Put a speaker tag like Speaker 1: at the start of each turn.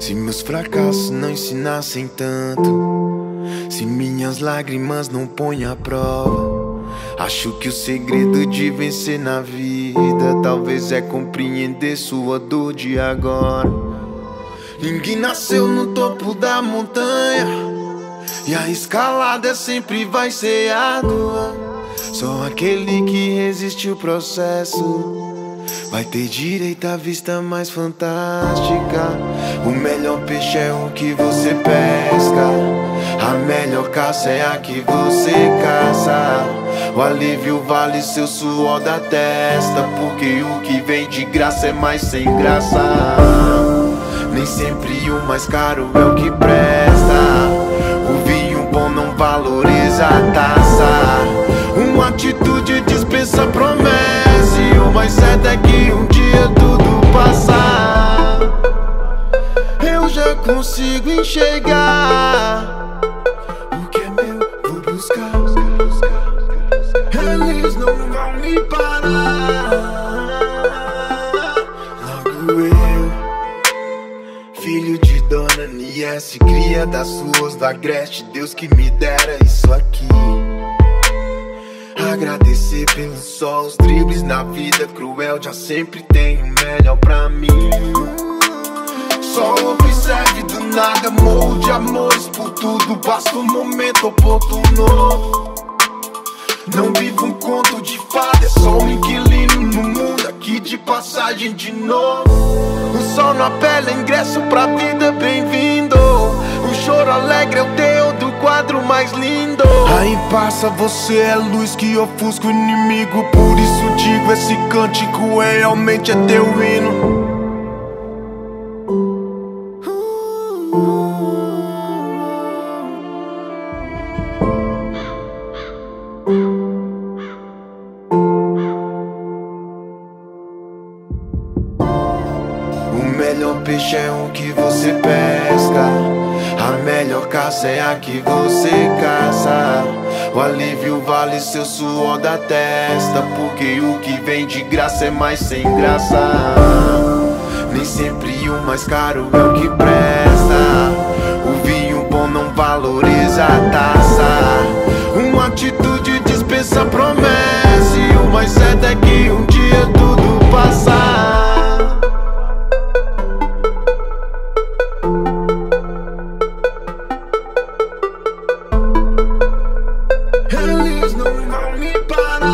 Speaker 1: Se meus fracassos não ensinassem tanto, se minhas lágrimas não põem à prova, acho que o segredo de vencer na vida talvez é compreender sua dor de agora. Ninguém nasceu no topo da montanha e a escalada sempre vai ser árdua. Só aquele que resiste o processo vai ter direito à vista mais fantástica. O melhor peixe é o que você pesca, a melhor caça é a que você caça. O alívio vale seu suor da testa, porque o que vem de graça é mais sem graça. Nem sempre o mais caro é o que presta. O vinho bom não valoriza a taça. Uma atitude dispensa promessa, e o mais certo é que um dia tudo passar. Eu já consigo enxergar o que é meu, vou buscar. Eles não vão me parar. Logo eu, filho de Dona Niesse, cria das ruas da Agreste, Deus que me dera isso aqui. Agradecer pelo sol, os dribles na vida cruel, já sempre tem o melhor pra mim. Só observe do nada, morro de amores por tudo, basta um momento oportuno. Não vivo um conto de fada, é só um inquilino no mundo, aqui de passagem de novo. O sol na pele é ingresso pra vida, bem-vindo. O choro alegre é o teu do quadro mais lindo. Aí passa, você é luz que ofusca o inimigo, por isso digo, esse cântico realmente é teu hino. O melhor peixe é o que você pesca, a melhor caça é a que você caça. O alívio vale seu suor da testa, porque o que vem de graça é mais sem graça. Nem sempre o mais caro é o que presta. O vinho bom não valoriza a taça. Uma atitude dispensa promessa, e o mais certo é que um dia tudo passar. Eles não vão me parar.